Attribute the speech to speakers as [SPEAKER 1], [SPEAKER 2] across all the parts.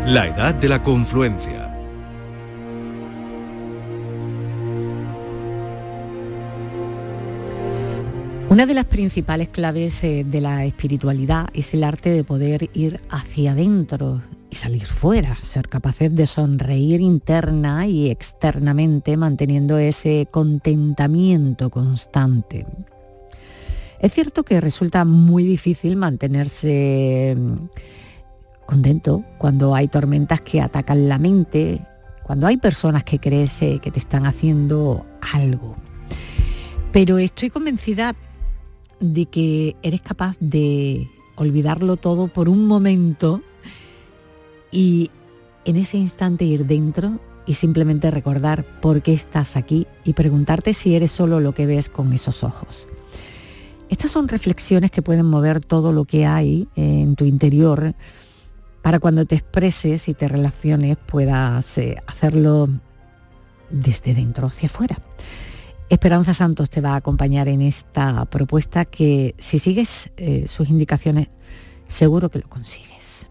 [SPEAKER 1] La edad de la confluencia.
[SPEAKER 2] Una de las principales claves de la espiritualidad es el arte de poder ir hacia adentro y salir fuera, ser capaces de sonreír interna y externamente, manteniendo ese contentamiento constante. Es cierto que resulta muy difícil mantenerse contento cuando hay tormentas que atacan la mente, cuando hay personas que crees que te están haciendo algo. Pero estoy convencida de que eres capaz de olvidarlo todo por un momento y en ese instante ir dentro y simplemente recordar por qué estás aquí y preguntarte si eres solo lo que ves con esos ojos. Estas son reflexiones que pueden mover todo lo que hay en tu interior para cuando te expreses y te relaciones puedas hacerlo desde dentro hacia afuera. Esperanza Santos te va a acompañar en esta propuesta que, si sigues sus indicaciones, seguro que lo consigues.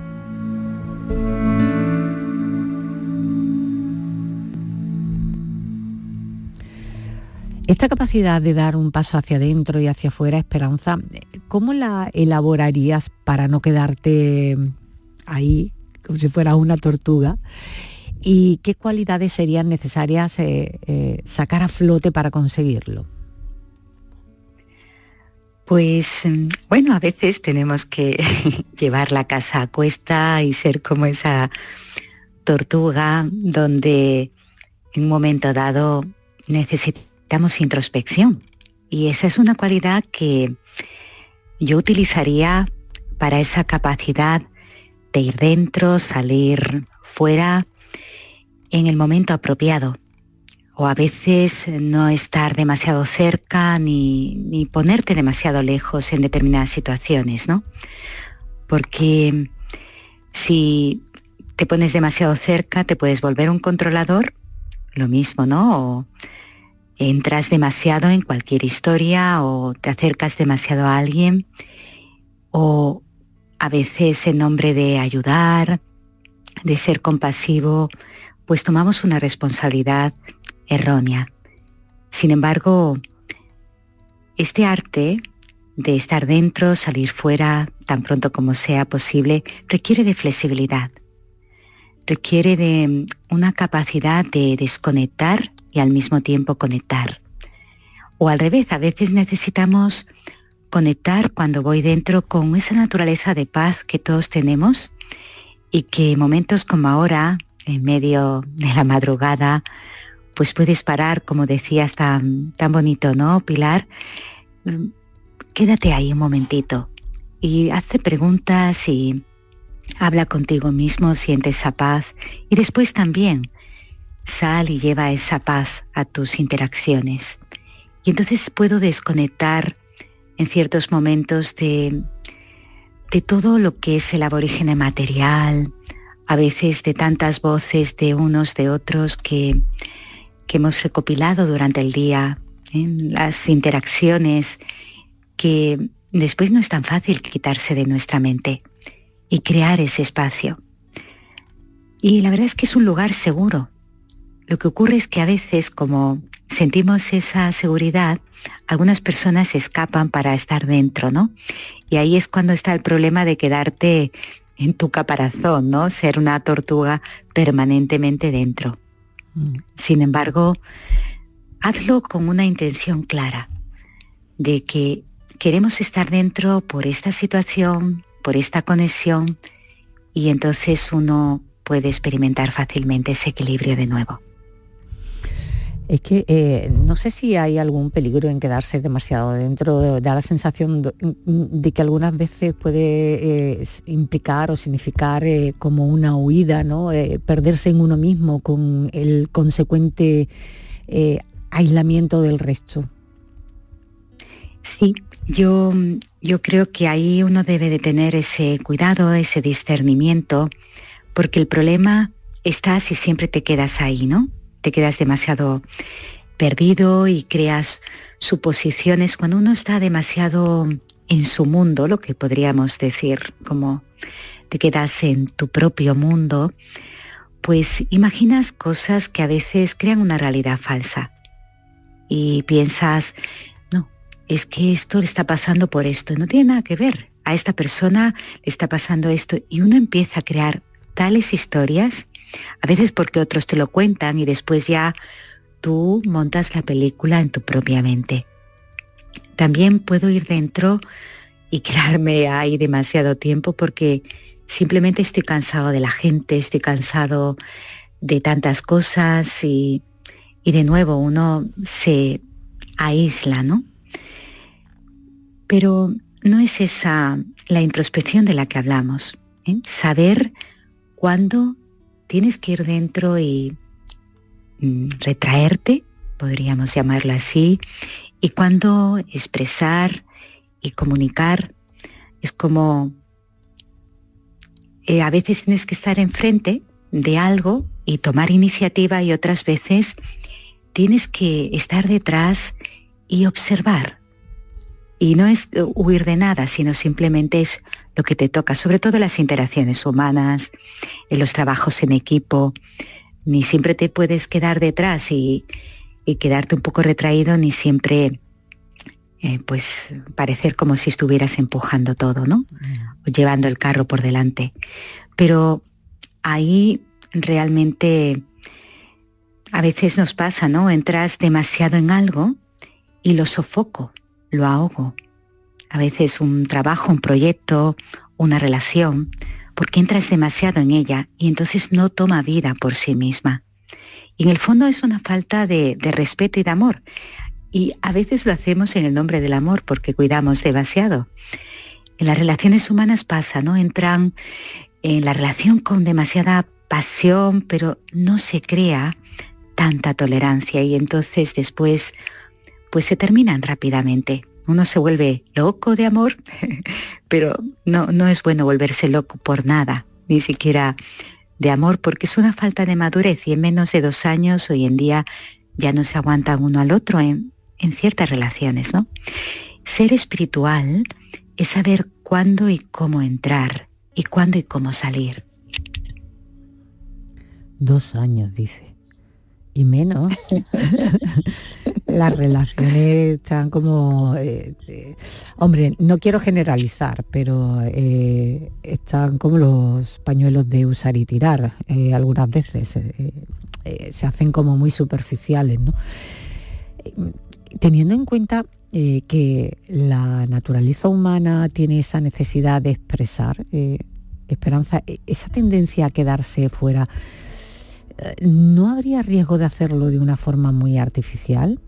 [SPEAKER 2] Esta capacidad de dar un paso hacia adentro y hacia afuera, Esperanza, ¿cómo la elaborarías para no quedarte ahí como si fueras una tortuga? ¿Y qué cualidades serían necesarias sacar a flote para conseguirlo?
[SPEAKER 3] Pues bueno, a veces tenemos que llevar la casa a cuesta y ser como esa tortuga donde en un momento dado necesitamos introspección. Y esa es una cualidad que yo utilizaría para esa capacidad de ir dentro, salir fuera en el momento apropiado, o a veces no estar demasiado cerca ni ponerte demasiado lejos en determinadas situaciones, ¿no? Porque si te pones demasiado cerca te puedes volver un controlador, lo mismo, ¿no? O entras demasiado en cualquier historia o te acercas demasiado a alguien, o a veces en nombre de ayudar, de ser compasivo, pues tomamos una responsabilidad errónea. Sin embargo, este arte de estar dentro, salir fuera tan pronto como sea posible, requiere de flexibilidad, requiere de una capacidad de desconectar y al mismo tiempo conectar. O al revés, a veces necesitamos conectar cuando voy dentro con esa naturaleza de paz que todos tenemos y que en momentos como ahora, en medio de la madrugada, pues puedes parar, como decías tan bonito, ¿no, Pilar? Quédate ahí un momentito y hazte preguntas y habla contigo mismo, siente esa paz y después también sal y lleva esa paz a tus interacciones. Y entonces puedo desconectar en ciertos momentos de todo lo que es el aborígene material, a veces de tantas voces de unos, de otros que hemos recopilado durante el día, en las interacciones que después no es tan fácil quitarse de nuestra mente y crear ese espacio. Y la verdad es que es un lugar seguro. Lo que ocurre es que a veces, como sentimos esa seguridad, algunas personas escapan para estar dentro, ¿no? Y ahí es cuando está el problema de quedarte en tu caparazón, ¿no? Ser una tortuga permanentemente dentro. Sin embargo, hazlo con una intención clara de que queremos estar dentro por esta situación, por esta conexión, y entonces uno puede experimentar fácilmente ese equilibrio de nuevo.
[SPEAKER 2] Es que no sé si hay algún peligro en quedarse demasiado dentro. Da la sensación de que algunas veces puede implicar o significar como una huida, ¿no? Perderse en uno mismo con el consecuente aislamiento del resto.
[SPEAKER 3] Sí, yo creo que ahí uno debe de tener ese cuidado, ese discernimiento, porque el problema está si siempre te quedas ahí, ¿no? Te quedas demasiado perdido y creas suposiciones. Cuando uno está demasiado en su mundo, lo que podríamos decir como te quedas en tu propio mundo, pues imaginas cosas que a veces crean una realidad falsa. Y piensas, no, es que esto le está pasando por esto, no tiene nada que ver. A esta persona le está pasando esto y uno empieza a crear tales historias, a veces porque otros te lo cuentan y después ya tú montas la película en tu propia mente. También puedo ir dentro y quedarme ahí demasiado tiempo porque simplemente estoy cansado de la gente, estoy cansado de tantas cosas y de nuevo uno se aísla, ¿no? Pero no es esa la introspección de la que hablamos, ¿eh? Saber cuándo tienes que ir dentro y retraerte, podríamos llamarlo así, y cuándo expresar y comunicar. Es como a veces tienes que estar enfrente de algo y tomar iniciativa y otras veces tienes que estar detrás y observar. Y no es huir de nada, sino simplemente es lo que te toca, sobre todo en las interacciones humanas, en los trabajos en equipo. Ni siempre te puedes quedar detrás y quedarte un poco retraído, ni siempre pues parecer como si estuvieras empujando todo, ¿no? O llevando el carro por delante. Pero ahí realmente a veces nos pasa, ¿no? Entras demasiado en algo y lo sofoco, lo ahogo. A veces un trabajo, un proyecto, una relación, porque entras demasiado en ella y entonces no toma vida por sí misma. Y en el fondo es una falta de respeto y de amor. Y a veces lo hacemos en el nombre del amor porque cuidamos demasiado. En las relaciones humanas pasa, ¿no? Entran en la relación con demasiada pasión, pero no se crea tanta tolerancia y entonces después pues se terminan rápidamente. Uno se vuelve loco de amor, pero no es bueno volverse loco por nada, ni siquiera de amor, porque es una falta de madurez y en menos de 2 años hoy en día ya no se aguantan uno al otro en ciertas relaciones, ¿no? Ser espiritual es saber cuándo y cómo entrar y cuándo y cómo salir.
[SPEAKER 2] 2 años, dice. Y menos. Las relaciones están como... hombre, no quiero generalizar, pero están como los pañuelos de usar y tirar. Algunas veces se hacen como muy superficiales, ¿no? Teniendo en cuenta que la naturaleza humana tiene esa necesidad de expresar, Esperanza, esa tendencia a quedarse fuera, ¿no habría riesgo de hacerlo de una forma muy artificial?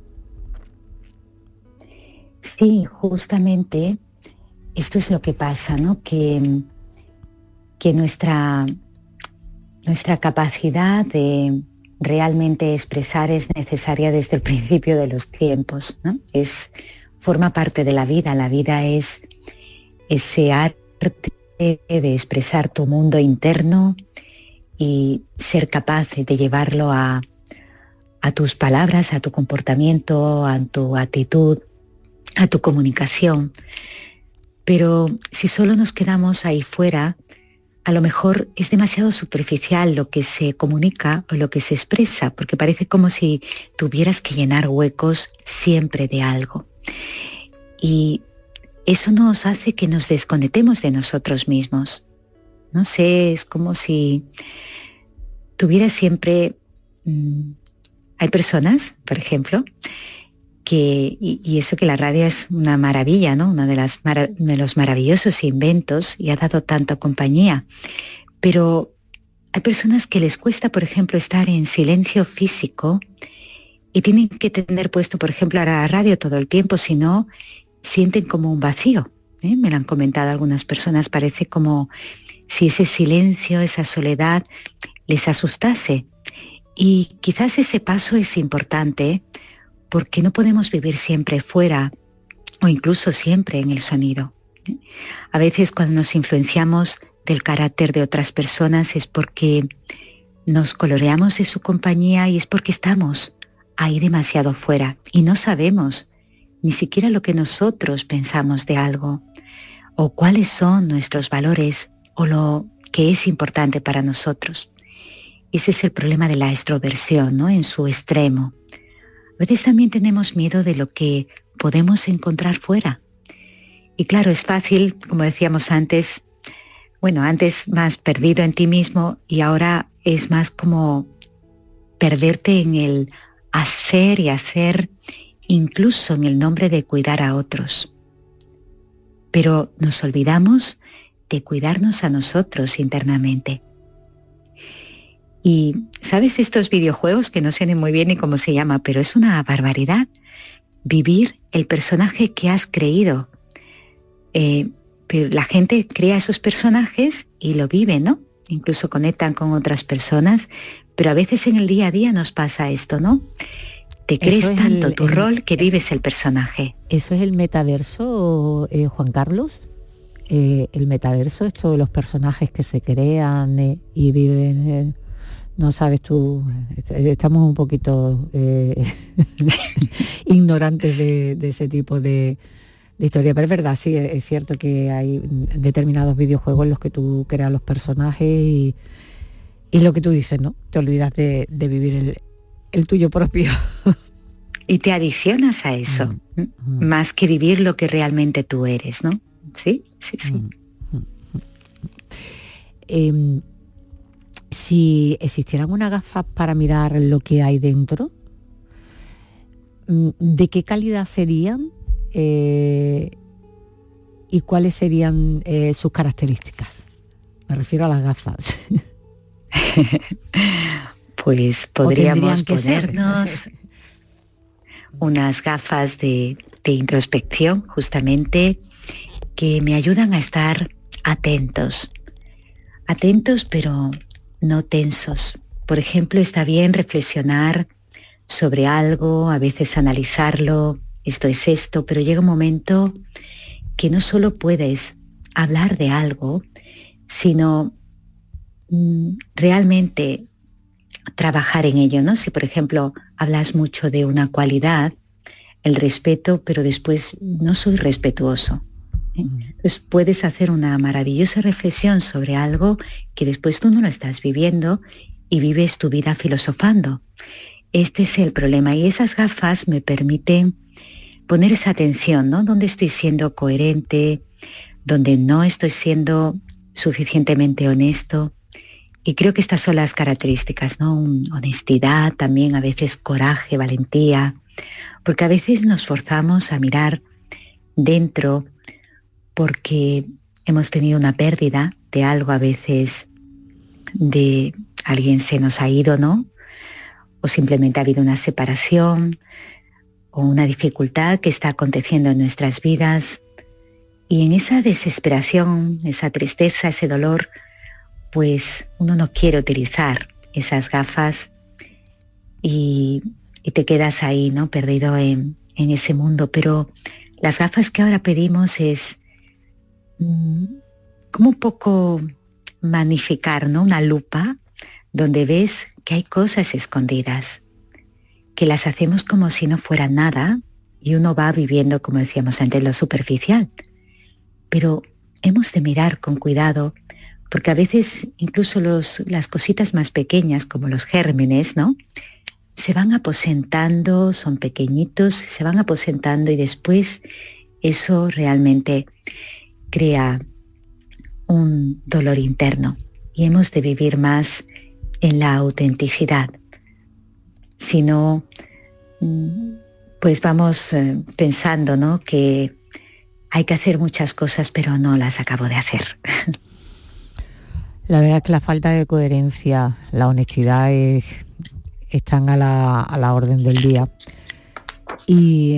[SPEAKER 3] Sí, justamente esto es lo que pasa, ¿no? Que nuestra capacidad de realmente expresar es necesaria desde el principio de los tiempos, ¿no? Forma parte de la vida es ese arte de expresar tu mundo interno y ser capaz de llevarlo a tus palabras, a tu comportamiento, a tu actitud, a tu comunicación. Pero si solo nos quedamos ahí fuera, a lo mejor es demasiado superficial lo que se comunica o lo que se expresa, porque parece como si tuvieras que llenar huecos siempre de algo. Y eso nos hace que nos desconectemos de nosotros mismos. No sé, es como si tuvieras siempre... hay personas, por ejemplo, que, y eso que la radio es una maravilla, ¿no? Uno de los maravillosos inventos y ha dado tanta compañía. Pero hay personas que les cuesta, por ejemplo, estar en silencio físico y tienen que tener puesto, por ejemplo, a la radio todo el tiempo, si no, sienten como un vacío. Me lo han comentado algunas personas, parece como si ese silencio, esa soledad les asustase. Y quizás ese paso es importante porque no podemos vivir siempre fuera o incluso siempre en el sonido. A veces cuando nos influenciamos del carácter de otras personas es porque nos coloreamos de su compañía y es porque estamos ahí demasiado fuera y no sabemos ni siquiera lo que nosotros pensamos de algo, o cuáles son nuestros valores, o lo que es importante para nosotros. Ese es el problema de la extroversión, ¿no? En su extremo. A veces también tenemos miedo de lo que podemos encontrar fuera. Y claro, es fácil, como decíamos antes, antes más perdido en ti mismo y ahora es más como perderte en el hacer y hacer, incluso en el nombre de cuidar a otros. Pero nos olvidamos de cuidarnos a nosotros internamente. Y, ¿sabes? Estos videojuegos que no sé ni muy bien ni cómo se llama, pero es una barbaridad. Vivir el personaje que has creído. Pero la gente crea esos personajes y lo vive, ¿no? Incluso conectan con otras personas, pero a veces en el día a día nos pasa esto, ¿no? Te crees tanto tu rol que vives el personaje.
[SPEAKER 2] ¿Eso es el metaverso, Juan Carlos? El metaverso, esto de los personajes que se crean y viven... no sabes tú, estamos un poquito ignorantes de ese tipo de historia, pero es verdad, sí, es cierto que hay determinados videojuegos en los que tú creas los personajes y lo que tú dices, ¿no? Te olvidas de vivir el tuyo propio.
[SPEAKER 3] Y te adicionas a eso, más que vivir lo que realmente tú eres, ¿no? Sí, sí, sí.
[SPEAKER 2] Si existieran unas gafas para mirar lo que hay dentro, ¿de qué calidad serían y cuáles serían sus características? Me refiero a las gafas.
[SPEAKER 3] Pues podríamos ponernos unas gafas de introspección, justamente, que me ayudan a estar atentos, pero no tensos. Por ejemplo, está bien reflexionar sobre algo, a veces analizarlo, esto es esto, pero llega un momento que no solo puedes hablar de algo, sino realmente trabajar en ello, ¿no? Si, por ejemplo, hablas mucho de una cualidad, el respeto, pero después no soy respetuoso. Entonces puedes hacer una maravillosa reflexión sobre algo que después tú no lo estás viviendo y vives tu vida filosofando. Este es el problema y esas gafas me permiten poner esa atención, ¿no? Donde estoy siendo coherente, donde no estoy siendo suficientemente honesto. Y creo que estas son las características, ¿no? Honestidad, también a veces coraje, valentía, porque a veces nos forzamos a mirar dentro porque hemos tenido una pérdida de algo, a veces de alguien se nos ha ido, ¿no? O simplemente ha habido una separación o una dificultad que está aconteciendo en nuestras vidas. Y en esa desesperación, esa tristeza, ese dolor, pues uno no quiere utilizar esas gafas y te quedas ahí, ¿no? Perdido en ese mundo. Pero las gafas que ahora pedimos es como un poco magnificar, ¿no? Una lupa donde ves que hay cosas escondidas, que las hacemos como si no fuera nada y uno va viviendo, como decíamos antes, lo superficial. Pero hemos de mirar con cuidado, porque a veces incluso las cositas más pequeñas, como los gérmenes, ¿no? Se van aposentando, son pequeñitos, se van aposentando y después eso realmente crea un dolor interno. Y hemos de vivir más en la autenticidad. Si no, pues vamos pensando, ¿no? Que hay que hacer muchas cosas, pero no las acabo de hacer.
[SPEAKER 2] La verdad es que la falta de coherencia, la honestidad están a la orden del día. Y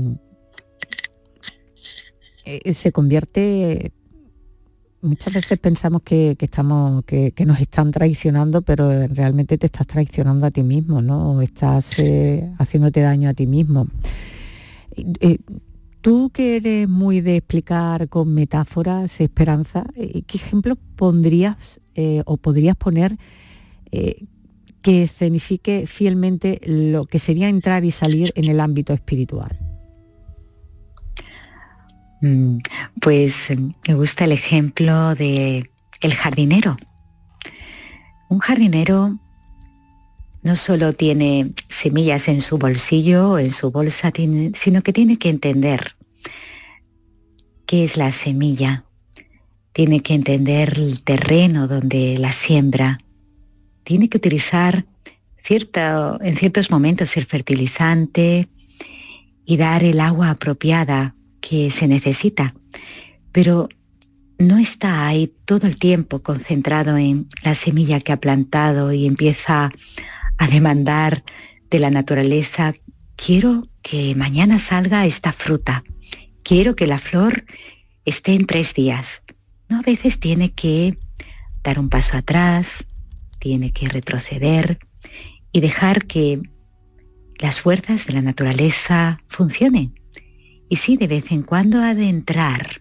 [SPEAKER 2] se convierte... Muchas veces pensamos que nos están traicionando, pero realmente te estás traicionando a ti mismo, ¿no? O estás haciéndote daño a ti mismo. Tú que eres muy de explicar con metáforas, Esperanza, ¿qué ejemplos pondrías o podrías poner que escenifique fielmente lo que sería entrar y salir en el ámbito espiritual?
[SPEAKER 3] Pues me gusta el ejemplo de el jardinero. Un jardinero no solo tiene semillas en su bolsillo o en su bolsa, sino que tiene que entender qué es la semilla, tiene que entender el terreno donde la siembra, tiene que utilizar en ciertos momentos el fertilizante y dar el agua apropiada que se necesita, pero no está ahí todo el tiempo concentrado en la semilla que ha plantado y empieza a demandar de la naturaleza: quiero que mañana salga esta fruta, quiero que la flor esté en 3 días. No, a veces tiene que dar un paso atrás, tiene que retroceder y dejar que las fuerzas de la naturaleza funcionen. Y sí, de vez en cuando adentrar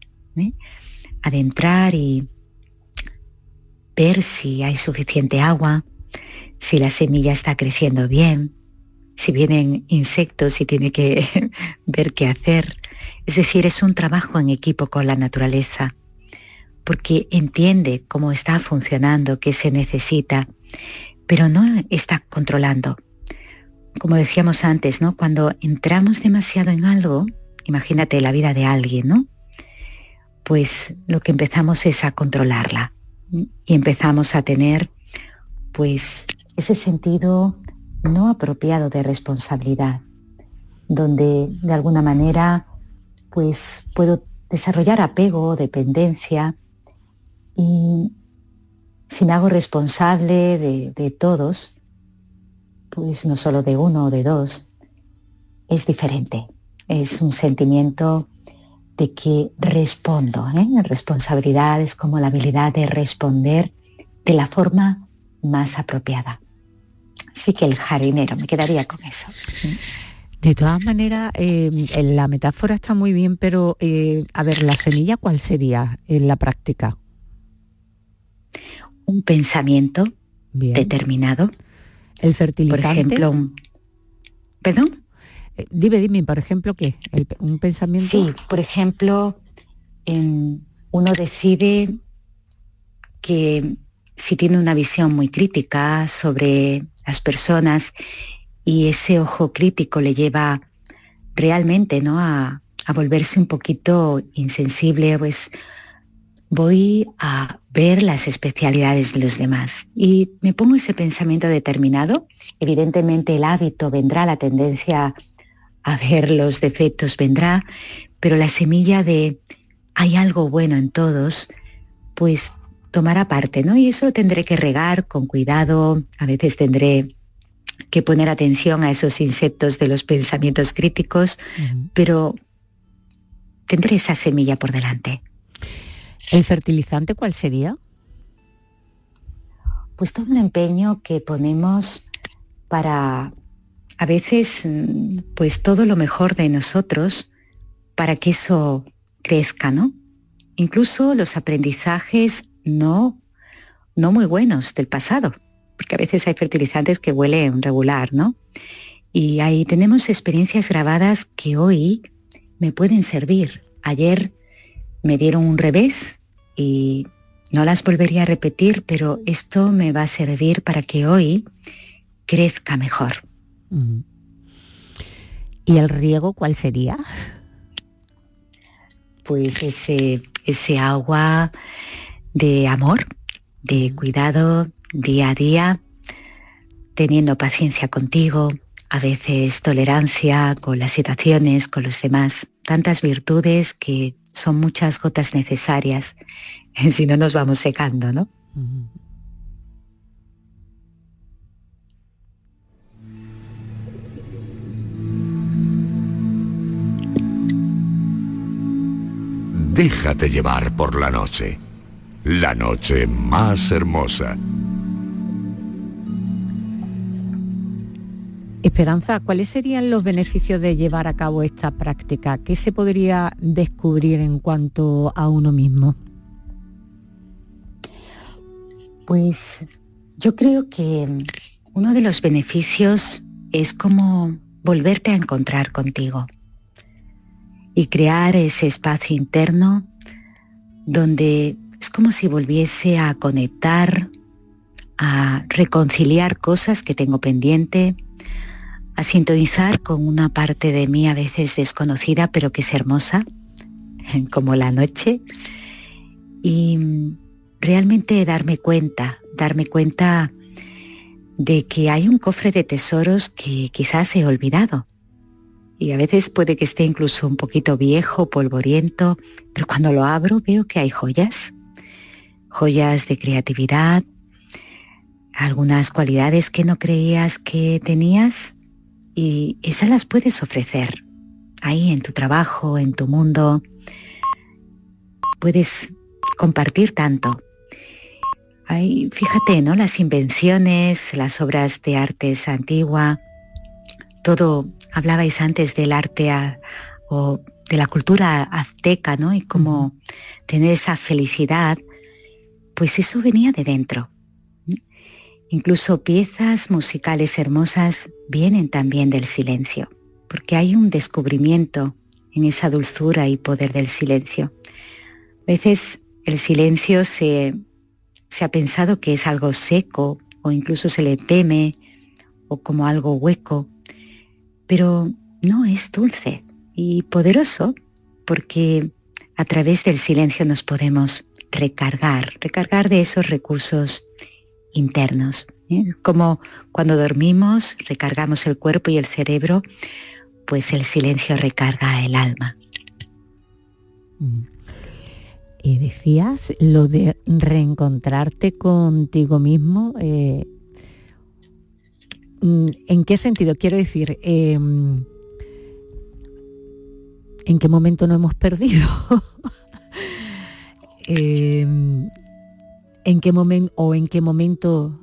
[SPEAKER 3] y ver si hay suficiente agua, si la semilla está creciendo bien, si vienen insectos y tiene que ver qué hacer. Es decir, es un trabajo en equipo con la naturaleza, porque entiende cómo está funcionando, qué se necesita, pero no está controlando. Como decíamos antes, ¿no? Cuando entramos demasiado en algo, imagínate la vida de alguien, ¿no? Pues lo que empezamos es a controlarla y empezamos a tener, pues, ese sentido no apropiado de responsabilidad, donde de alguna manera, pues, puedo desarrollar apego, dependencia, y si me hago responsable de todos, pues no solo de uno o de dos, es diferente. Es un sentimiento de que respondo, Responsabilidad es como la habilidad de responder de la forma más apropiada. Así que el jardinero, me quedaría con eso.
[SPEAKER 2] De todas maneras, la metáfora está muy bien, pero a ver, ¿la semilla cuál sería en la práctica?
[SPEAKER 3] Un pensamiento determinado.
[SPEAKER 2] El fertilizante.
[SPEAKER 3] Por ejemplo, ¿perdón?
[SPEAKER 2] Dime, por ejemplo, ¿qué? ¿Un pensamiento?
[SPEAKER 3] Sí, por ejemplo, uno decide que si tiene una visión muy crítica sobre las personas y ese ojo crítico le lleva realmente, ¿no?, a volverse un poquito insensible, pues voy a ver las especialidades de los demás y me pongo ese pensamiento determinado. Evidentemente el hábito vendrá, la tendencia a ver los defectos vendrá, pero la semilla de hay algo bueno en todos, pues tomará parte, ¿no? Y eso lo tendré que regar con cuidado, a veces tendré que poner atención a esos insectos de los pensamientos críticos, pero tendré esa semilla por delante.
[SPEAKER 2] ¿El fertilizante cuál sería?
[SPEAKER 3] Pues todo un empeño que ponemos para, a veces, pues todo lo mejor de nosotros para que eso crezca, ¿no? Incluso los aprendizajes no muy buenos del pasado, porque a veces hay fertilizantes que huelen regular, ¿no? Y ahí tenemos experiencias grabadas que hoy me pueden servir. Ayer me dieron un revés y no las volvería a repetir, pero esto me va a servir para que hoy crezca mejor.
[SPEAKER 2] ¿Y el riego cuál sería?
[SPEAKER 3] Pues ese agua de amor, de cuidado día a día, teniendo paciencia contigo, a veces tolerancia con las situaciones, con los demás, tantas virtudes que son muchas gotas necesarias, si no nos vamos secando, ¿no?
[SPEAKER 1] Déjate llevar por la noche más hermosa.
[SPEAKER 2] Esperanza, ¿cuáles serían los beneficios de llevar a cabo esta práctica? ¿Qué se podría descubrir en cuanto a uno mismo?
[SPEAKER 3] Pues yo creo que uno de los beneficios es como volverte a encontrar contigo. y crear ese espacio interno donde es como si volviese a conectar, a reconciliar cosas que tengo pendiente, a sintonizar con una parte de mí a veces desconocida, pero que es hermosa, como la noche, y realmente darme cuenta de que hay un cofre de tesoros que quizás he olvidado. Y a veces puede que esté incluso un poquito viejo, polvoriento, pero cuando lo abro veo que hay joyas de creatividad, algunas cualidades que no creías que tenías, y esas las puedes ofrecer ahí en tu trabajo, en tu mundo. Puedes compartir tanto. Ahí, fíjate, ¿no? Las invenciones, las obras de artes antigua, todo, hablabais antes del arte o de la cultura azteca, ¿no? Y cómo tener esa felicidad, pues eso venía de dentro. Incluso piezas musicales hermosas vienen también del silencio, porque hay un descubrimiento en esa dulzura y poder del silencio. A veces el silencio se ha pensado que es algo seco o incluso se le teme o como algo hueco, pero no, es dulce y poderoso, porque a través del silencio nos podemos recargar de esos recursos internos. Como cuando dormimos recargamos el cuerpo y el cerebro, pues el silencio recarga el alma.
[SPEAKER 2] Y decías lo de reencontrarte contigo mismo. ¿En qué sentido? Quiero decir, ¿en qué momento nos hemos perdido? ¿En qué momento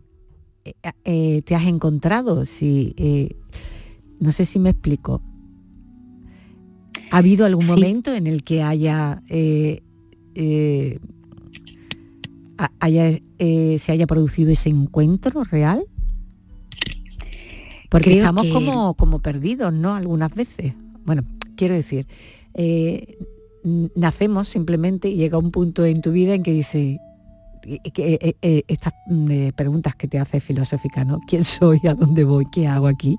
[SPEAKER 2] te has encontrado? No sé si me explico. ¿Ha habido algún momento en el que se haya producido ese encuentro real? Porque creo estamos como perdidos, ¿no? Algunas veces. Bueno, quiero decir, nacemos simplemente y llega un punto en tu vida en que dices, estas preguntas que te hace filosófica, ¿no? ¿Quién soy? ¿A dónde voy? ¿Qué hago aquí?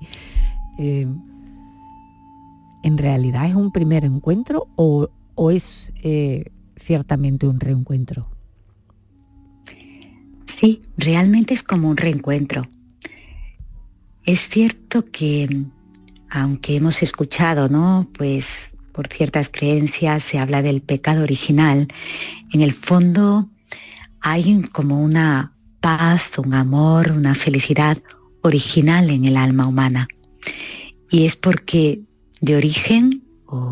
[SPEAKER 2] ¿En realidad es un primer encuentro o es ciertamente un reencuentro?
[SPEAKER 3] Sí, realmente es como un reencuentro. Es cierto que, aunque hemos escuchado, ¿no? Pues por ciertas creencias se habla del pecado original, en el fondo hay como una paz, un amor, una felicidad original en el alma humana. Y es porque de origen,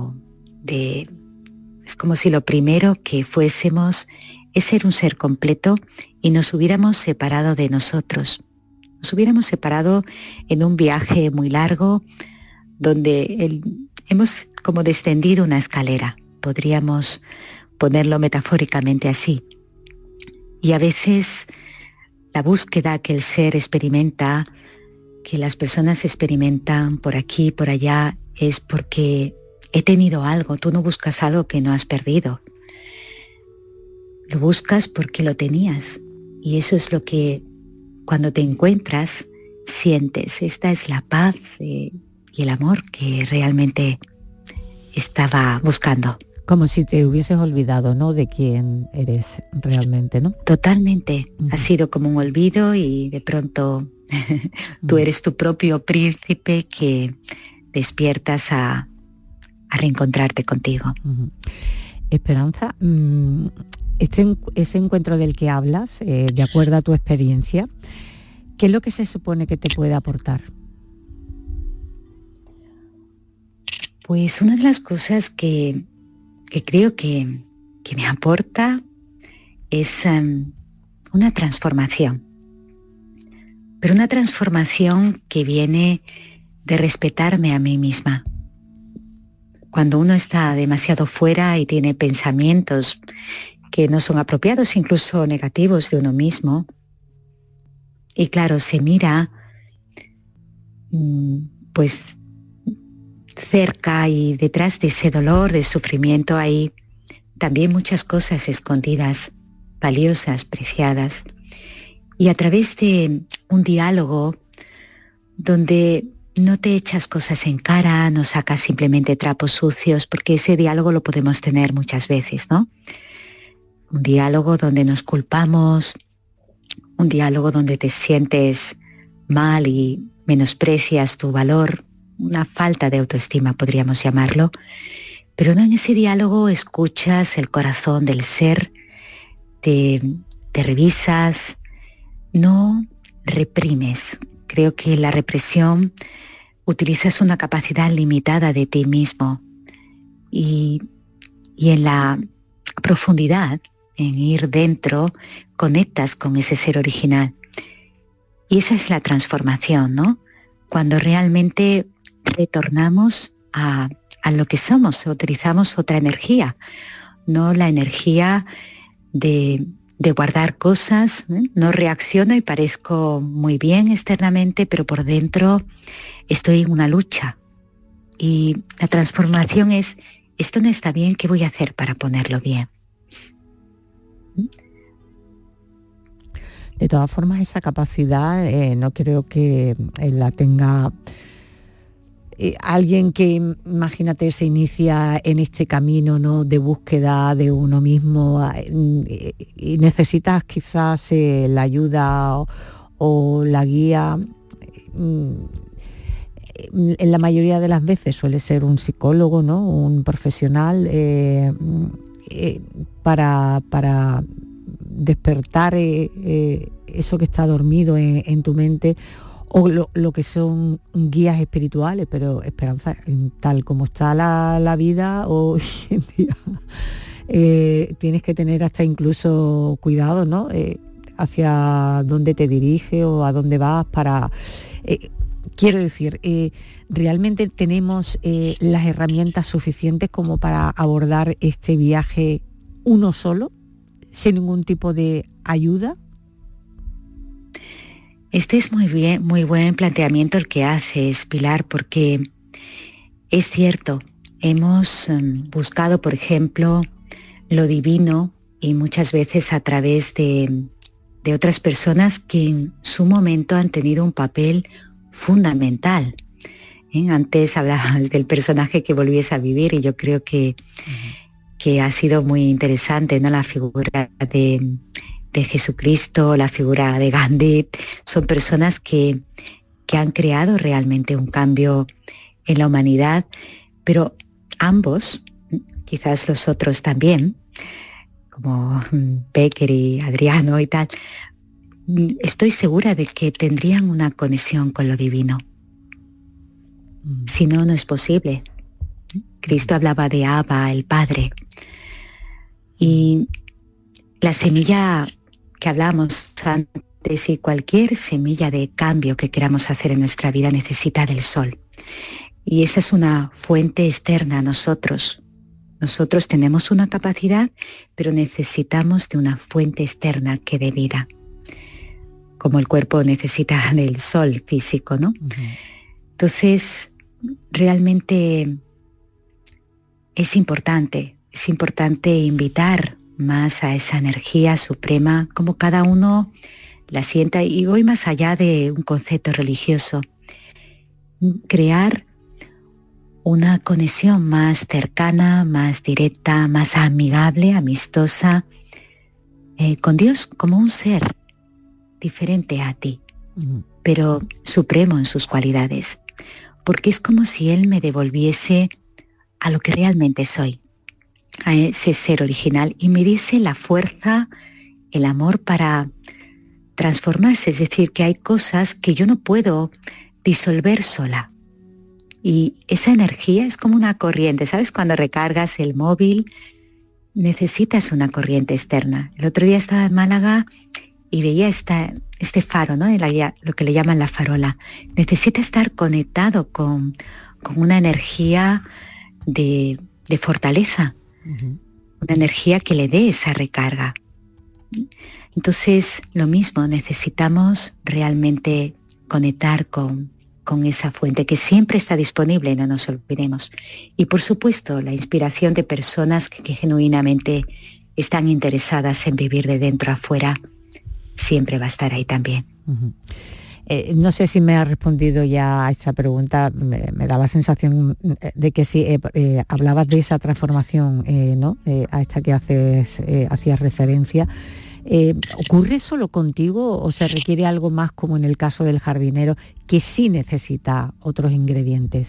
[SPEAKER 3] es como si lo primero que fuésemos es ser un ser completo y nos hubiéramos separado de nosotros. Nos hubiéramos separado en un viaje muy largo donde hemos como descendido una escalera. Podríamos ponerlo metafóricamente así. Y a veces la búsqueda que el ser experimenta, que las personas experimentan por aquí y por allá, es porque he tenido algo. Tú no buscas algo que no has perdido. Lo buscas porque lo tenías. Y eso es lo que cuando te encuentras sientes. Esta es la paz y el amor que realmente estaba buscando.
[SPEAKER 2] Como si te hubieses olvidado, ¿no? De quién eres realmente, ¿no?
[SPEAKER 3] Totalmente. Ha sido como un olvido y de pronto tú eres tu propio príncipe que despiertas a reencontrarte contigo.
[SPEAKER 2] Esperanza, ese encuentro del que hablas, de acuerdo a tu experiencia, ¿qué es lo que se supone que te puede aportar?
[SPEAKER 3] Pues una de las cosas que creo que me aporta es una transformación. Pero una transformación que viene de respetarme a mí misma. Cuando uno está demasiado fuera y tiene pensamientos que no son apropiados, incluso negativos de uno mismo, y claro, se mira, pues cerca y detrás de ese dolor, de sufrimiento, hay también muchas cosas escondidas, valiosas, preciadas. Y a través de un diálogo donde no te echas cosas en cara, no sacas simplemente trapos sucios, porque ese diálogo lo podemos tener muchas veces, ¿no? Un diálogo donde nos culpamos, un diálogo donde te sientes mal y menosprecias tu valor, una falta de autoestima podríamos llamarlo, pero no, en ese diálogo escuchas el corazón del ser, te revisas, no reprimes. Creo que la represión utilizas una capacidad limitada de ti mismo y en la profundidad, en ir dentro, conectas con ese ser original. Y esa es la transformación, ¿no? Cuando realmente retornamos a lo que somos, utilizamos otra energía, no la energía de guardar cosas, ¿eh? No reacciono y parezco muy bien externamente, pero por dentro estoy en una lucha. Y la transformación es, esto no está bien, ¿qué voy a hacer para ponerlo bien?
[SPEAKER 2] De todas formas, esa capacidad no creo que la tenga alguien que, imagínate, se inicia en este camino, ¿no?, de búsqueda de uno mismo y necesitas quizás la ayuda o la guía. En la mayoría de las veces suele ser un psicólogo, ¿no?, un profesional para despertar eso que está dormido en tu mente, o lo que son guías espirituales, pero Esperanza, tal como está la vida hoy en día, tienes que tener hasta incluso cuidado, ¿no?, hacia dónde te diriges o a dónde vas para... quiero decir, ¿realmente tenemos las herramientas suficientes como para abordar este viaje uno solo, sin ningún tipo de ayuda?
[SPEAKER 3] Este es muy buen planteamiento el que haces, Pilar, porque es cierto, hemos buscado, por ejemplo, lo divino y muchas veces a través de otras personas que en su momento han tenido un papel fundamental. Antes hablabas del personaje que volviese a vivir y yo creo que ha sido muy interesante, ¿no?, la figura de Jesucristo, la figura de Gandhi. Son personas que han creado realmente un cambio en la humanidad, pero ambos, quizás los otros también, como Becker y Adriano y tal, estoy segura de que tendrían una conexión con lo divino. Si no, no es posible. Cristo hablaba de Abba, el Padre. Y la semilla que hablamos antes y cualquier semilla de cambio que queramos hacer en nuestra vida necesita del sol. Y esa es una fuente externa a nosotros. Nosotros tenemos una capacidad, pero necesitamos de una fuente externa que dé vida. Como el cuerpo necesita del sol físico, ¿no? Entonces, realmente es importante invitar más a esa energía suprema, como cada uno la sienta, y voy más allá de un concepto religioso. Crear una conexión más cercana, más directa, más amigable, amistosa, con Dios como un ser diferente a ti, pero supremo en sus cualidades, porque es como si Él me devolviese a lo que realmente soy, a ese ser original, y me diese la fuerza, el amor para transformarse. Es decir, que hay cosas que yo no puedo disolver sola. Y esa energía es como una corriente, ¿sabes? Cuando recargas el móvil, necesitas una corriente externa. El otro día estaba en Málaga y veía este faro, ¿no? Lo que le llaman la farola. Necesita estar conectado con una energía de fortaleza, una energía que le dé esa recarga. Entonces, lo mismo, necesitamos realmente conectar con con esa fuente que siempre está disponible, no nos olvidemos. Y por supuesto, la inspiración de personas que genuinamente están interesadas en vivir de dentro a fuera siempre va a estar ahí también.
[SPEAKER 2] Uh-huh. No sé si me ha respondido ya a esta pregunta, me da la sensación de que sí, hablabas de esa transformación, ¿no? A esta que hacías referencia. ¿Ocurre solo contigo o se requiere algo más, como en el caso del jardinero, que sí necesita otros ingredientes?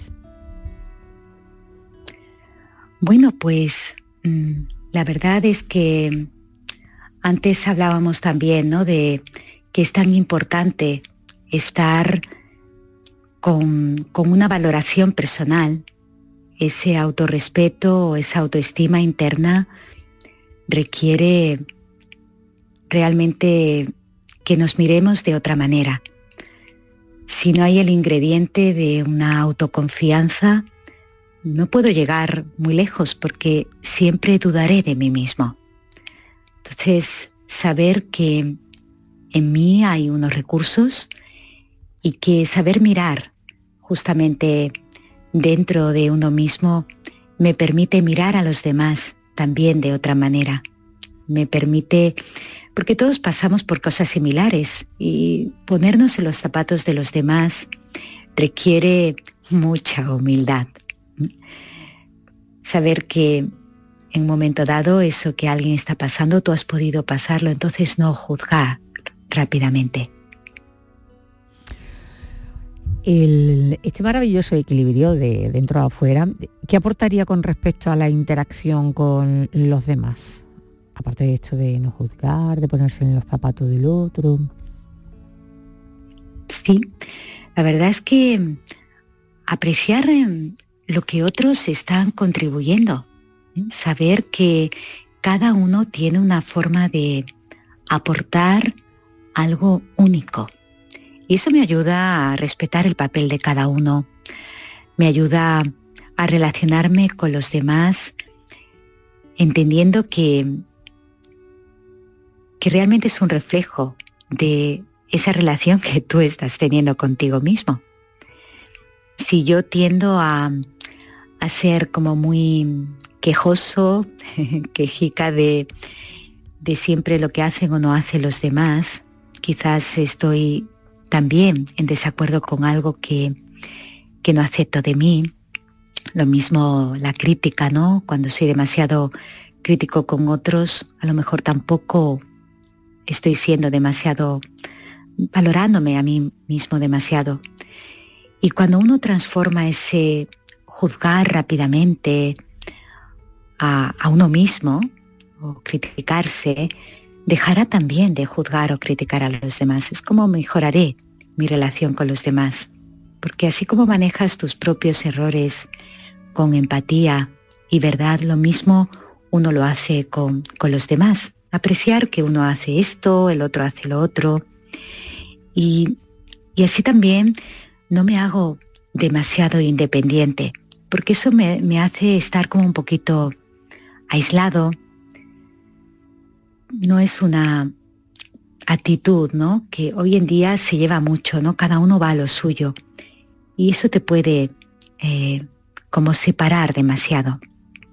[SPEAKER 3] Bueno, pues la verdad es que antes hablábamos también, ¿no?, de que es tan importante estar con una valoración personal. Ese autorrespeto o esa autoestima interna requiere realmente que nos miremos de otra manera. Si no hay el ingrediente de una autoconfianza, no puedo llegar muy lejos porque siempre dudaré de mí mismo. Entonces, saber que en mí hay unos recursos y que saber mirar justamente dentro de uno mismo me permite mirar a los demás también de otra manera. Me permite, porque todos pasamos por cosas similares y ponernos en los zapatos de los demás requiere mucha humildad. Saber que en un momento dado eso que alguien está pasando, tú has podido pasarlo, entonces no juzgar rápidamente.
[SPEAKER 2] Este maravilloso equilibrio de dentro a afuera, ¿qué aportaría con respecto a la interacción con los demás? Aparte de esto de no juzgar, de ponerse en los zapatos del otro.
[SPEAKER 3] Sí, la verdad es que apreciar lo que otros están contribuyendo, saber que cada uno tiene una forma de aportar algo único. Y eso me ayuda a respetar el papel de cada uno, me ayuda a relacionarme con los demás, entendiendo que realmente es un reflejo de esa relación que tú estás teniendo contigo mismo. Si yo tiendo a ser como muy quejoso, quejica de siempre lo que hacen o no hacen los demás, quizás estoy también en desacuerdo con algo que no acepto de mí. Lo mismo la crítica, ¿no? Cuando soy demasiado crítico con otros, a lo mejor tampoco estoy siendo demasiado, valorándome a mí mismo demasiado. Y cuando uno transforma ese juzgar rápidamente a uno mismo o criticarse, dejará también de juzgar o criticar a los demás. Es como mejoraré mi relación con los demás. Porque así como manejas tus propios errores con empatía y verdad, lo mismo uno lo hace con los demás. Apreciar que uno hace esto, el otro hace lo otro. Y así también no me hago demasiado independiente, porque eso me hace estar como un poquito aislado. No es una actitud, ¿no?, que hoy en día se lleva mucho, ¿no? Cada uno va a lo suyo. Y eso te puede como separar demasiado.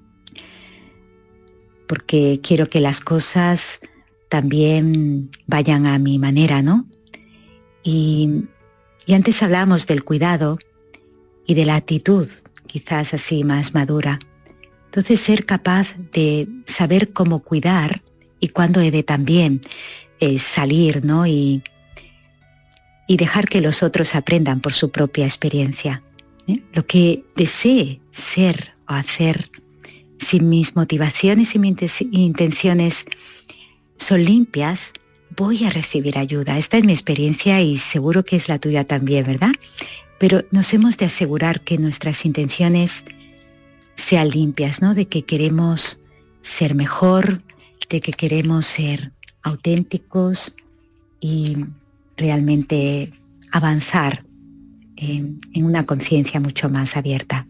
[SPEAKER 3] Porque quiero que las cosas también vayan a mi manera, ¿no? Y antes hablábamos del cuidado y de la actitud, quizás así más madura. Entonces ser capaz de saber cómo cuidar y cuándo he de también salir, ¿no? Y dejar que los otros aprendan por su propia experiencia. Lo que desee ser o hacer, si mis motivaciones y mis intenciones son limpias, voy a recibir ayuda. Esta es mi experiencia y seguro que es la tuya también, ¿verdad? Pero nos hemos de asegurar que nuestras intenciones sean limpias, ¿no? De que queremos ser mejor, de que queremos ser auténticos y realmente avanzar en una conciencia mucho más abierta.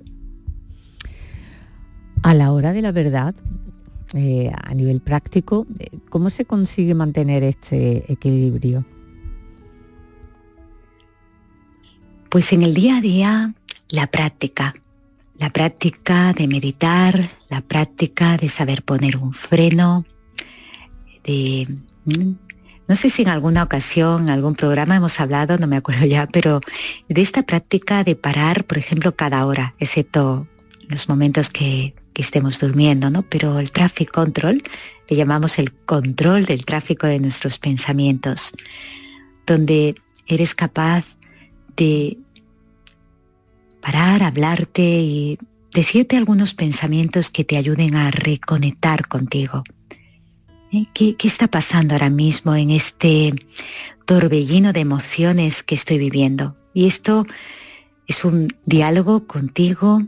[SPEAKER 2] A la hora de la verdad, a nivel práctico, ¿cómo se consigue mantener este equilibrio?
[SPEAKER 3] Pues en el día a día, la práctica de meditar, la práctica de saber poner un freno, no sé si en alguna ocasión, en algún programa hemos hablado, no me acuerdo ya, pero de esta práctica de parar, por ejemplo, cada hora, excepto los momentos que estemos durmiendo, ¿no? Pero el traffic control, le llamamos el control del tráfico de nuestros pensamientos, donde eres capaz de parar, hablarte y decirte algunos pensamientos que te ayuden a reconectar contigo. ¿Qué está pasando ahora mismo en este torbellino de emociones que estoy viviendo? Y esto es un diálogo contigo,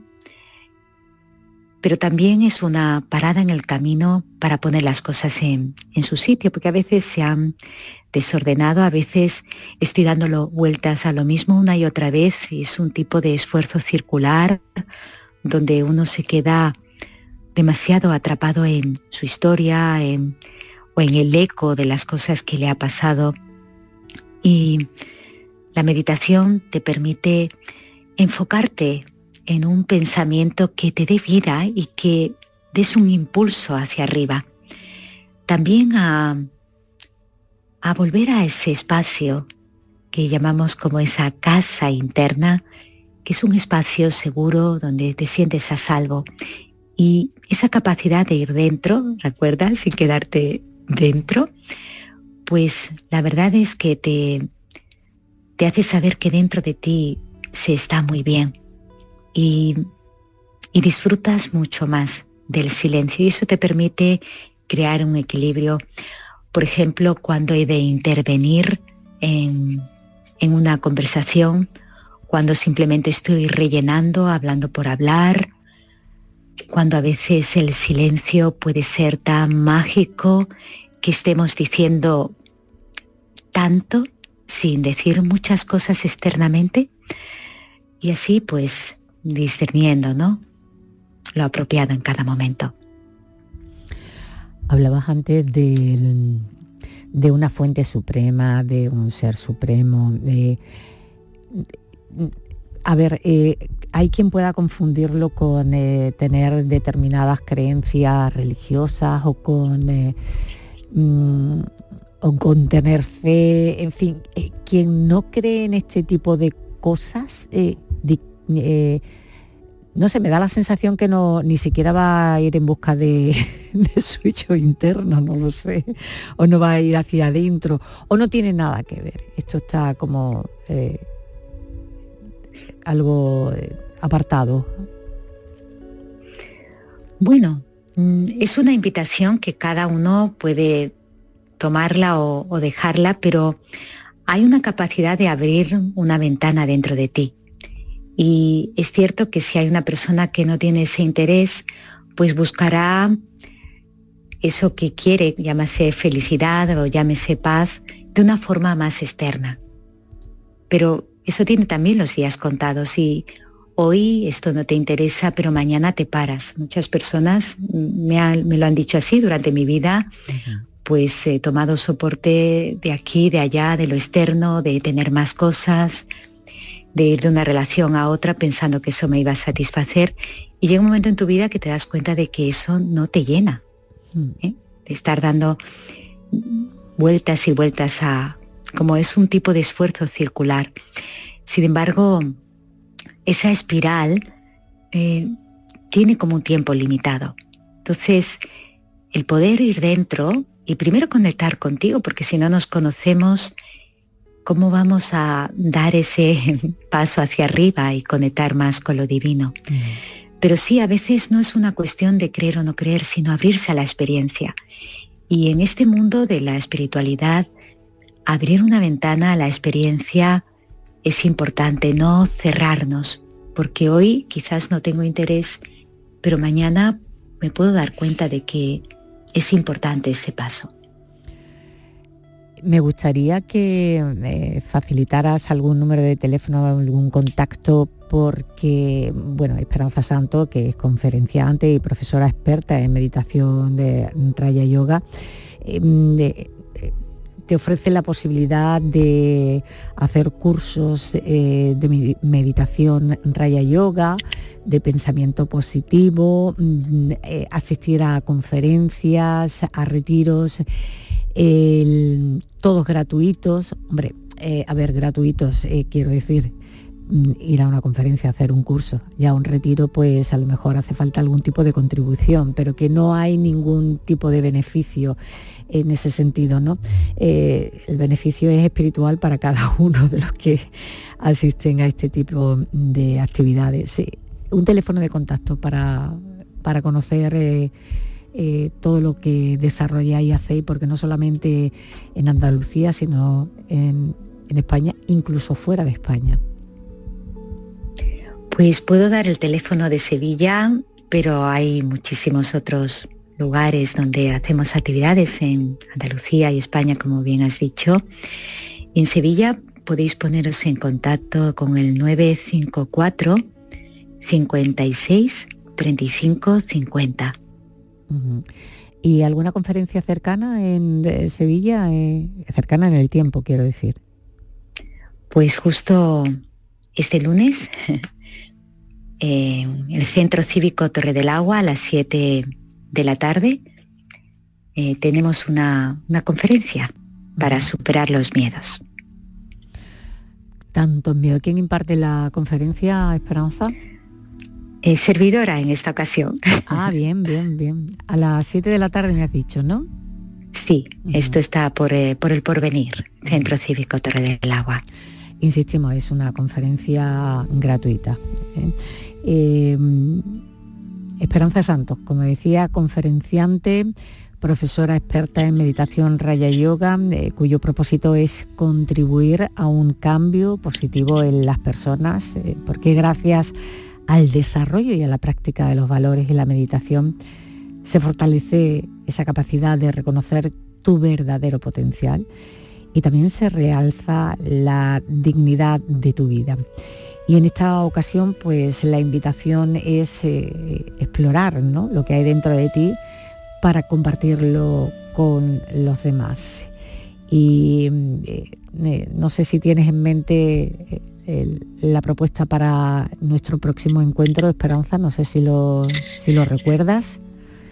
[SPEAKER 3] pero también es una parada en el camino para poner las cosas en su sitio, porque a veces se han desordenado, a veces estoy dándolo vueltas a lo mismo una y otra vez, y es un tipo de esfuerzo circular donde uno se queda demasiado atrapado en su historia o en el eco de las cosas que le ha pasado. Y la meditación te permite enfocarte en un pensamiento que te dé vida y que des un impulso hacia arriba. También a volver a ese espacio que llamamos como esa casa interna, que es un espacio seguro donde te sientes a salvo. Y esa capacidad de ir dentro, ¿recuerdas? Sin quedarte dentro, pues la verdad es que te hace saber que dentro de ti se está muy bien y disfrutas mucho más del silencio, y eso te permite crear un equilibrio. Por ejemplo, cuando he de intervenir en una conversación, cuando simplemente estoy rellenando, hablando por hablar, cuando a veces el silencio puede ser tan mágico que estemos diciendo tanto sin decir muchas cosas externamente, y así pues discerniendo, ¿no?, lo apropiado en cada momento.
[SPEAKER 2] Hablabas antes de una fuente suprema, de un ser supremo. Hay quien pueda confundirlo con tener determinadas creencias religiosas o con tener fe, en fin. Quien no cree en este tipo de cosas, no sé, me da la sensación que ni siquiera va a ir en busca de su yo interno, no lo sé, o no va a ir hacia adentro, o no tiene nada que ver. Esto está como algo apartado.
[SPEAKER 3] Bueno, es una invitación que cada uno puede tomarla o dejarla, pero hay una capacidad de abrir una ventana dentro de ti. Y es cierto que si hay una persona que no tiene ese interés, pues buscará eso que quiere, llámese felicidad o llámese paz, de una forma más externa. Pero eso tiene también los días contados, y hoy esto no te interesa, pero mañana te paras. Muchas personas me lo han dicho así durante mi vida. Uh-huh. Pues he tomado soporte de aquí, de allá, de lo externo, de tener más cosas, de ir de una relación a otra pensando que eso me iba a satisfacer, y llega un momento en tu vida que te das cuenta de que eso no te llena, de estar dando vueltas y vueltas como es un tipo de esfuerzo circular. Sin embargo, esa espiral tiene como un tiempo limitado. Entonces, el poder ir dentro y primero conectar contigo, porque si no nos conocemos, ¿cómo vamos a dar ese paso hacia arriba y conectar más con lo divino? Pero sí, a veces no es una cuestión de creer o no creer, sino abrirse a la experiencia. Y en este mundo de la espiritualidad, abrir una ventana a la experiencia es importante, no cerrarnos, porque hoy quizás no tengo interés, pero mañana me puedo dar cuenta de que es importante ese paso.
[SPEAKER 2] Me gustaría que facilitaras algún número de teléfono, algún contacto, porque, bueno, Esperanza Santo, que es conferenciante y profesora experta en meditación de Raya Yoga, te ofrece la posibilidad de hacer cursos de meditación Raya Yoga, de pensamiento positivo, asistir a conferencias, a retiros, todos gratuitos. Hombre, gratuitos, quiero decir, ir a una conferencia, hacer un curso, ya un retiro, pues a lo mejor hace falta algún tipo de contribución, pero que no hay ningún tipo de beneficio en ese sentido, ¿no? El beneficio es espiritual para cada uno de los que asisten a este tipo de actividades. Sí, un teléfono de contacto para conocer todo lo que desarrolláis y hacéis, porque no solamente en Andalucía, sino en España, incluso fuera de España.
[SPEAKER 3] Pues puedo dar el teléfono de Sevilla, pero hay muchísimos otros lugares donde hacemos actividades en Andalucía y España, como bien has dicho. En Sevilla podéis poneros en contacto con el 954 56 35 50.
[SPEAKER 2] Uh-huh. ¿Y alguna conferencia cercana en Sevilla? Cercana en el tiempo, quiero decir.
[SPEAKER 3] Pues justo este lunes, en el Centro Cívico Torre del Agua, a las 7 de la tarde, tenemos una conferencia para superar los miedos.
[SPEAKER 2] ¿Tantos miedos? ¿Quién imparte la conferencia, Esperanza?
[SPEAKER 3] Servidora en esta ocasión.
[SPEAKER 2] Ah, bien. A las 7 de la tarde me has dicho, ¿no?
[SPEAKER 3] Sí, esto está por el Porvenir, Centro Cívico Torre del Agua.
[SPEAKER 2] Insistimos, es una conferencia gratuita. Esperanza Santos, como decía, conferenciante, profesora experta en meditación Raya Yoga, cuyo propósito es contribuir a un cambio positivo en las personas, porque gracias al desarrollo y a la práctica de los valores y la meditación se fortalece esa capacidad de reconocer tu verdadero potencial y también se realza la dignidad de tu vida. Y en esta ocasión, pues la invitación es explorar, ¿no?, lo que hay dentro de ti para compartirlo con los demás. Y no sé si tienes en mente la propuesta para nuestro próximo encuentro, Esperanza, no sé si lo recuerdas.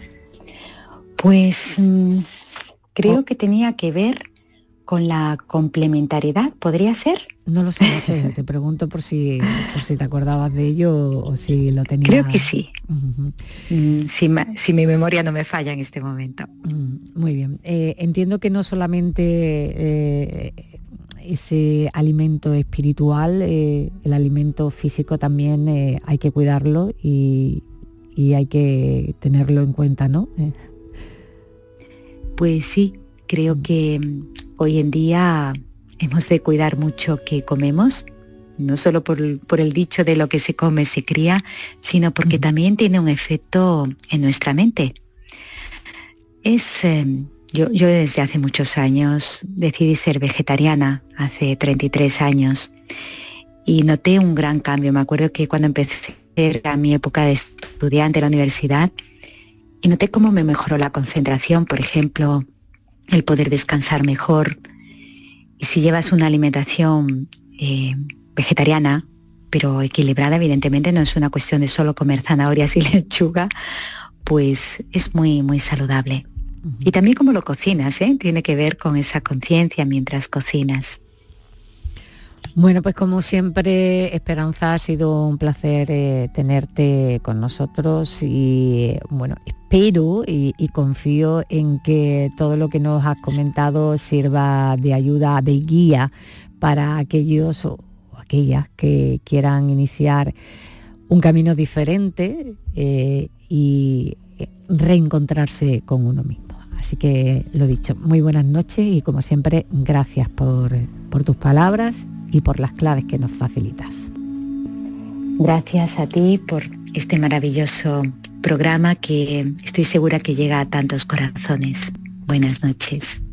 [SPEAKER 3] Pues creo que tenía que ver con la complementariedad, ¿podría ser?
[SPEAKER 2] No lo sé, te pregunto por si te acordabas de ello o si lo tenías.
[SPEAKER 3] Creo que sí. Uh-huh. Si mi memoria no me falla en este momento.
[SPEAKER 2] Muy bien. Entiendo que no solamente ese alimento espiritual, el alimento físico también hay que cuidarlo y hay que tenerlo en cuenta, ¿no?
[SPEAKER 3] Pues sí, creo que hoy en día hemos de cuidar mucho qué comemos, no solo por el dicho de lo que se come se cría, sino porque también tiene un efecto en nuestra mente. Yo desde hace muchos años decidí ser vegetariana, hace 33 años, y noté un gran cambio. Me acuerdo que cuando empecé era mi época de estudiante en la universidad, y noté cómo me mejoró la concentración, por ejemplo, el poder descansar mejor. Y si llevas una alimentación vegetariana, pero equilibrada, evidentemente no es una cuestión de solo comer zanahorias y lechuga, pues es muy, muy saludable. Uh-huh. Y también cómo lo cocinas, tiene que ver con esa conciencia mientras cocinas.
[SPEAKER 2] Bueno, pues como siempre, Esperanza, ha sido un placer tenerte con nosotros y bueno, espero y confío en que todo lo que nos has comentado sirva de ayuda, de guía para aquellos o aquellas que quieran iniciar un camino diferente y reencontrarse con uno mismo. Así que lo dicho, muy buenas noches y como siempre, gracias por tus palabras y por las claves que nos facilitas.
[SPEAKER 3] Gracias a ti por este maravilloso programa que estoy segura que llega a tantos corazones. Buenas noches.